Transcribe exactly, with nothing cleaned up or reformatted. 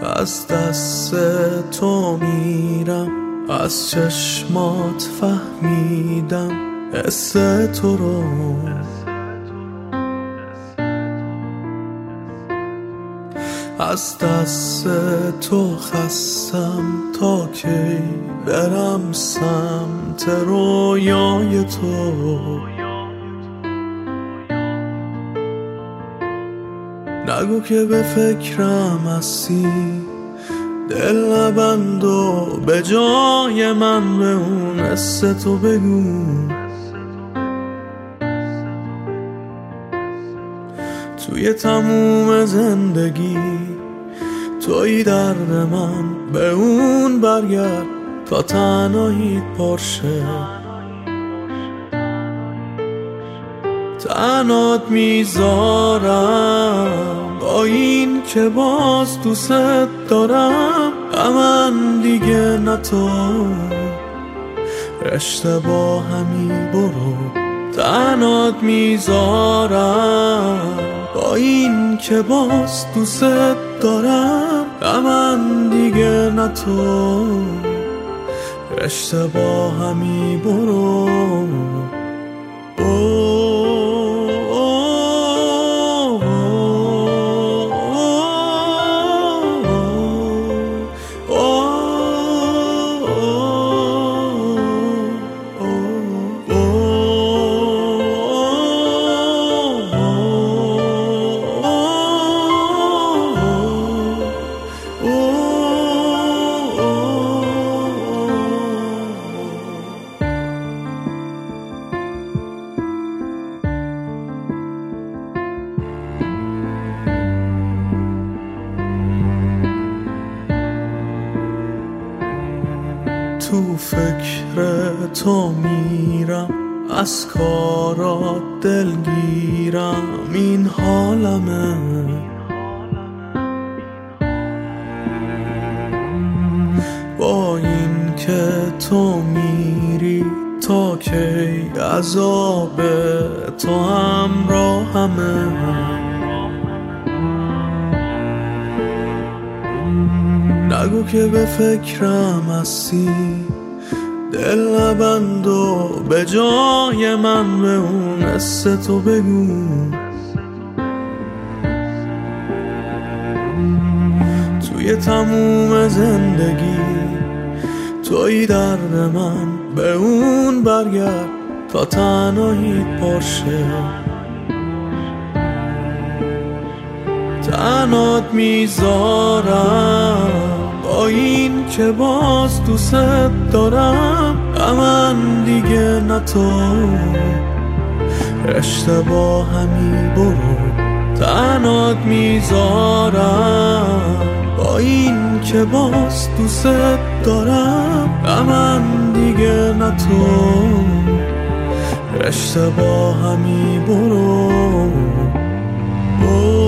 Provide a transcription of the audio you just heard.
از دست تو میرم، از چشمات فهمیدم حس تو رو. از دست تو خستم، تا کی برم سمت رویای تو. نگو که به فکرم هستی، دل نبند و به جای من به اون حس تو بگو. توی تموم زندگی توی درد من، به اون برگرد تا تنهاییت پرشه. تنهات میذارم با این که باز دوست دارم، من دیگه نه تو رشته با همی برو. تنهات میذارم با این که باز دوست دارم، من دیگه نه تو رشته با همی برو. تو فکر تو میرم، از کارات دلگیرم، این حالمه. با این که تو میری، تا کی عذاب تو همراهمه. نگو که به فکرم هستی، دل نبند و به جای من به اون حس تو بگو. توی تموم زندگی توی درد من، به اون برگرد تا تنهاییت پرشه. تنهات میذارم با این که باز دوست دارم، من دیگه نه تو رشته با همی برو. تنهات میذارم با این که باز دوست دارم، من دیگه نه تو رشته با همی برو.